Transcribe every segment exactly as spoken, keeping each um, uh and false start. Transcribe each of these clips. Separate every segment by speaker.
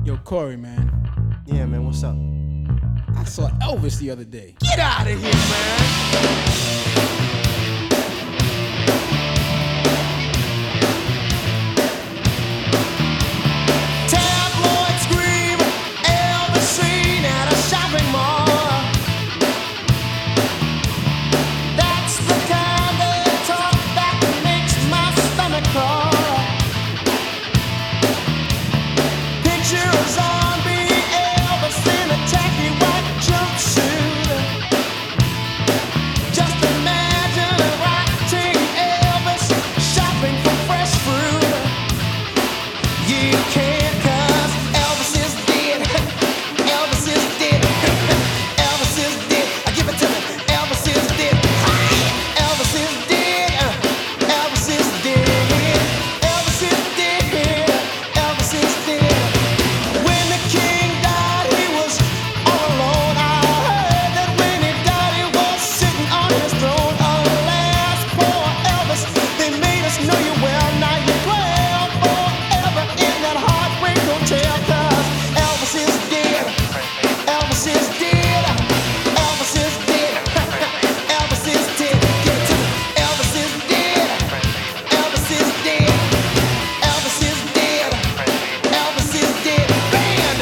Speaker 1: Yo, Corey, man.
Speaker 2: Yeah, man, what's up?
Speaker 1: I saw Elvis the other day.
Speaker 2: Get out of here, man! Tabloids scream, Elvis seen at a shopping mall. That's the kind of talk that makes my stomach crawl. Pictures on me, Elvis in a tacky white jumpsuit. Just imagine watching Elvis shopping for fresh fruit. You can't, 'cause Elvis is dead. Elvis is dead. Elvis is dead. I give it to me. Elvis is dead. Elvis is dead. Elvis is dead. Elvis is dead. Elvis is dead. When the king died, he was all alone. I heard that when he died, he was sitting on his throne. Alas, poor Elvis, they made us know you well. Now you dwell forever in that heartbreak hotel. 'Cause Elvis is dead. Elvis is dead. Elvis is dead. Elvis is dead. Give it to me. Elvis is dead. Elvis is dead. Elvis is dead. Elvis is dead. Band.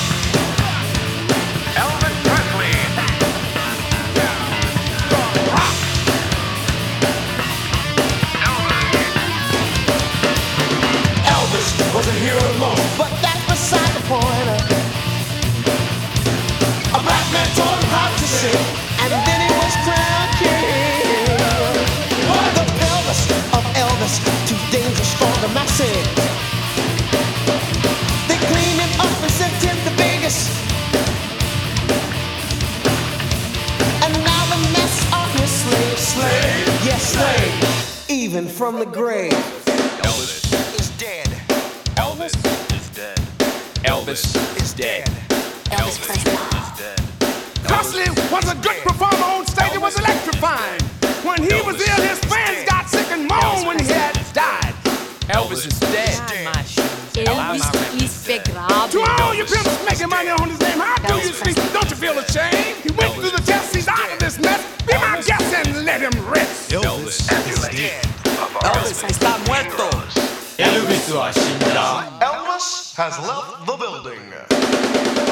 Speaker 3: Elvis Presley.
Speaker 2: Elvis wasn't here alone, but that's beside the point. A black man taught him how to sing, and then he was crowned king. The pelvis of Elvis, too dangerous for the masses. They cleaned him up and sent him to Vegas. And now the mess are his slave, slave, yes, slave, even from the grave.
Speaker 3: Elvis
Speaker 2: Is dead.
Speaker 3: Elvis is dead. Elvis is dead.
Speaker 4: Elvis Presley.
Speaker 3: is dead.
Speaker 5: Presley was a good performer on stage. It was electrifying. When he was ill, his fans got sick and moaned when he had died.
Speaker 3: Elvis is dead.
Speaker 4: Elvis is begraben.
Speaker 5: To all you pimps making money on his name, how do you speak? Don't you feel ashamed? He went through the test, he's out of this mess. Be my guest and let him rest.
Speaker 3: Elvis is dead.
Speaker 6: Elvis está muerto.
Speaker 7: Elvis は死んだ。
Speaker 8: Elvis has left the building.